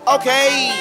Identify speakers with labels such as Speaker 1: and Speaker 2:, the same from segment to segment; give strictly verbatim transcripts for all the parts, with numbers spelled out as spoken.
Speaker 1: Okay.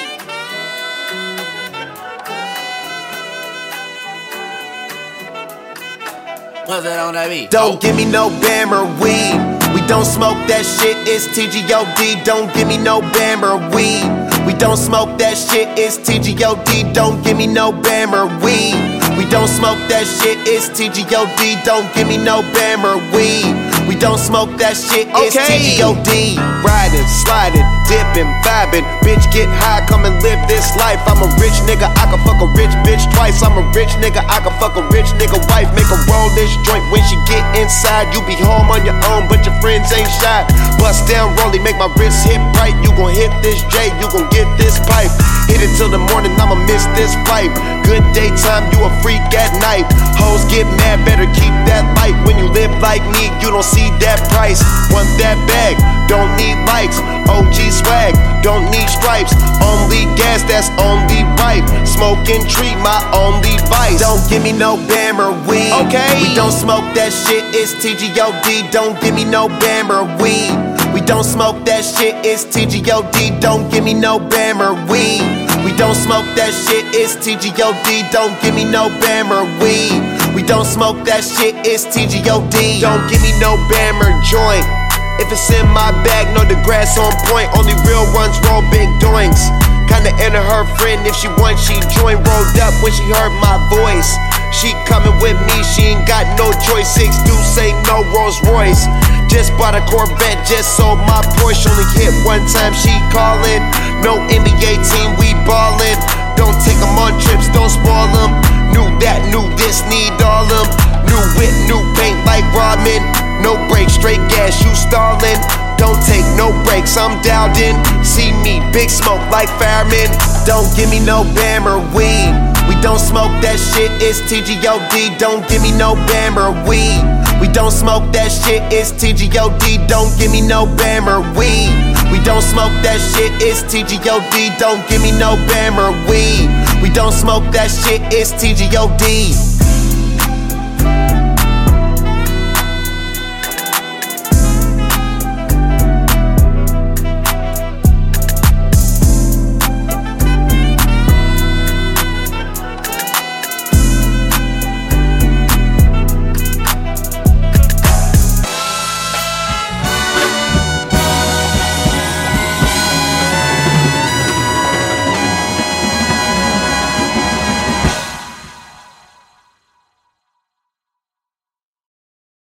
Speaker 2: What's that on that beat?
Speaker 1: Don't give me no Bam or weed. We don't smoke that shit, it's T G O D. Don't give me no Bam or weed. We don't smoke that shit, it's T G O D. Don't give me no Bam or weed. We don't smoke that shit, it's T G O D. Don't give me no Bam or weed. We don't smoke that shit, it's
Speaker 2: Okay.
Speaker 1: T G O D. Riding, sliding, dipping, vibing. Bitch, get high, come and live this life. I'm a rich nigga, I can fuck a rich bitch twice. I'm a rich nigga, I can fuck a rich nigga wife. Make her roll this joint when she get inside. You be home on your own, but your friends ain't shy. Bust down, rollie, make my wrist hit bright. You gon' hit this J, you gon' get this pipe. Hit it till the morning, I'ma miss this pipe. Good daytime, you a freak at night. Hoes get mad, better keep that light. When you live like me, you don't see that price. Want that bag, don't need likes. O G swag, don't need stripes. Only gas, that's only right. Smoking treat, my only vice. Don't give me no Bam or weed.
Speaker 2: Okay.
Speaker 1: We don't smoke that shit, it's T G O D. Don't give me no Bam or weed. We don't smoke that shit, it's T G O D. Don't give me no Bam or weed. We don't smoke that shit, it's T G O D. Don't give me no Bam or weed. We don't smoke that shit, it's T G O D. Don't give me no Bam or joint. If it's in my bag, know the grass on point. Only real ones roll big doinks. Kinda enter her friend, if she wants, she join. Rolled up when she heard my voice. She coming with me, she ain't got no choice. Six deuce ain't no Rolls Royce. Just bought a Corvette, just sold my Porsche. Only hit one time, she callin'. No N B A team, we ballin'. Don't take them on trips, don't spoil them. Knew that, knew this, need all them. New whip, new paint like Rodman. No brakes, straight gas, you stallin'. Don't take no breaks, I'm dialed in. See me, big smoke like firemen. Don't give me no Bam or weed. We don't smoke that shit, it's T G O D. Don't give me no Bam or weed. We don't smoke that shit, it's T G O D. Don't give me no Bam or weed. We don't smoke that shit, it's T G O D. Don't give me no Bam or weed. We don't smoke that shit, it's T G O D.